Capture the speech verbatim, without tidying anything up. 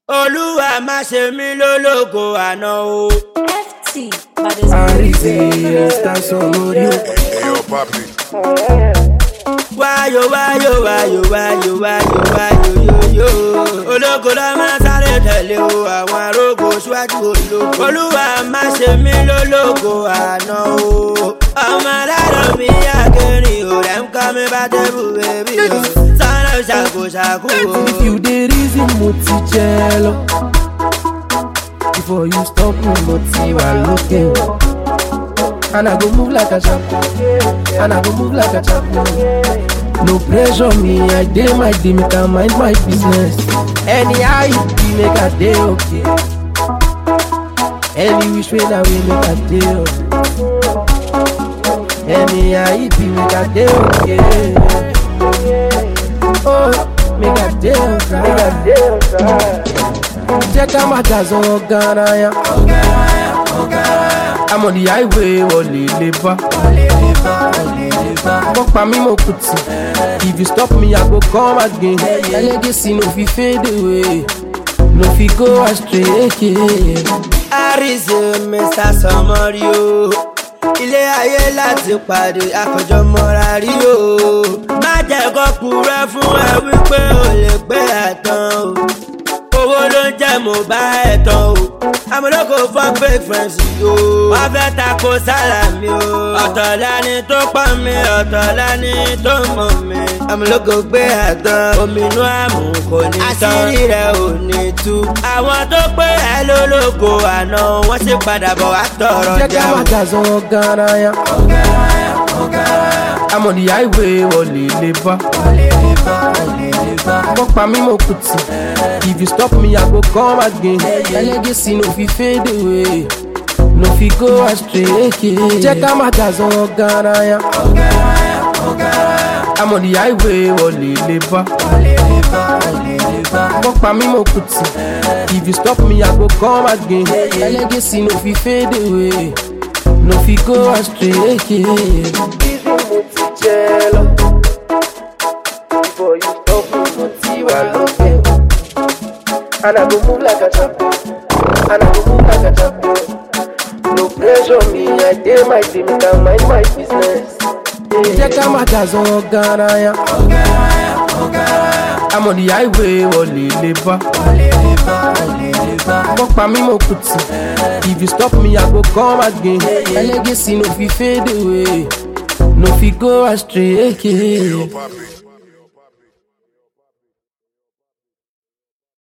Olúwa má ṣe mí lólógo àná o. F T Badis. Arrivé, está sonorio. Yo, papi. Wáyò wáyò wáyò wáyò wáyò wáyò yóyó. Ológo ló máa sáré tẹ̀lé o, àwọn arógo ṣíwájú ológo. Olúwa má ṣe mí lólógo àná o. Ọmọ alárọ̀ mi àgẹ̀rìn ò rẹ̀ ń kọ́ mi bá tẹ́bù bẹ́bí o. Sọ́nà ṣàkóṣàkó o. If you dey reason mo ti jẹ lọ, before you stop me mo ti wà lókè o. And I go move like a champion, and I go move like a champion. No pressure me, I dey my day, make I mind my business. Anyhow it be, make I dey okay. Any which way that way, make I dey okay. Anyhow it be, make I dey okay. Oh, make I dey okay, make I dey okay. Check out my guys on Ghana, yeah. I'm on the highway, wọlé lè bá. Fuck pa mi mo kuti. If you stop me, I go come again. Your legacy no fit fade away, no fit go astray. Àrísè Mister Somorio, ilé ayé láti pàdé àkójọ mọ́ra rí o. Má jẹ́ kó purọ́ fún ẹ wípé o lè gbé àtàn o. Owó ló ń jẹ́ mo bá ẹ̀ tán o. Amúlòkò fún fake friends o. Wọ́n fẹ́ tako sálàmì o. Ọ̀tọ̀ lẹ́ni tó pọ́n mi, ọ̀tọ̀ lẹ́ni tó mọ̀ mi. Amúlòkò gbé àtàn, omi inú àmù kò ní tán. Àṣírí rẹ̀ ò ní tú. Àwọn tó pé ẹ lólógo àná, wọ́n sì padà bọ̀ wá tọrọ jà o. Check out my guys on Ghana, yeah. I'm on the highway, wọlé lè bá. Fuck pa mi mo kuti. If you stop me, I go come again. Your legacy no fit fade away, no fit go astray. Check out my guys on Ghana, yeah. I'm on the highway, wọlé lè bá. Fuck pa mi mo kuti. If you stop me, I go come again. Your legacy no fit fade away, no fit go astray. Before you stop me, mo ti wà lókè o. And I go move like a champion, and I go move like a champion. No pressure me, I dey my day, make I mind my business. Check out my guys on Ghana, yeah. I'm on the highway, wọlé lè bá. Fuck pa mi mo kuti. If you stop me, I go come again. Your legacy no fit fade away, no fit go astray. Yo, papi.